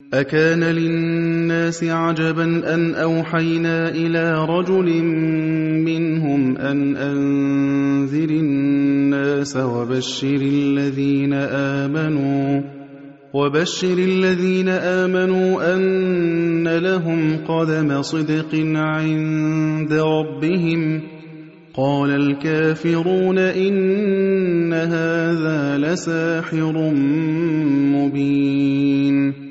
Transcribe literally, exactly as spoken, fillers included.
أَكَانَ لِلنَّاسِ عَجَبًا أَنْ أَوْحَيْنَا إِلَىٰ رَجُلٍ مِّنْهُمْ أَنْ أَنذِرِ النَّاسَ وَبَشِّرِ الَّذِينَ آمَنُوا وَبَشِّرِ الَّذِينَ آمَنُوا أَنَّ لَهُمْ قَدَمَ صِدْقٍ عِندَ رَبِّهِمْ ۗ قَالَ الْكَافِرُونَ إِنَّ هَٰذَا لَسَاحِرٌ مُّبِينٌ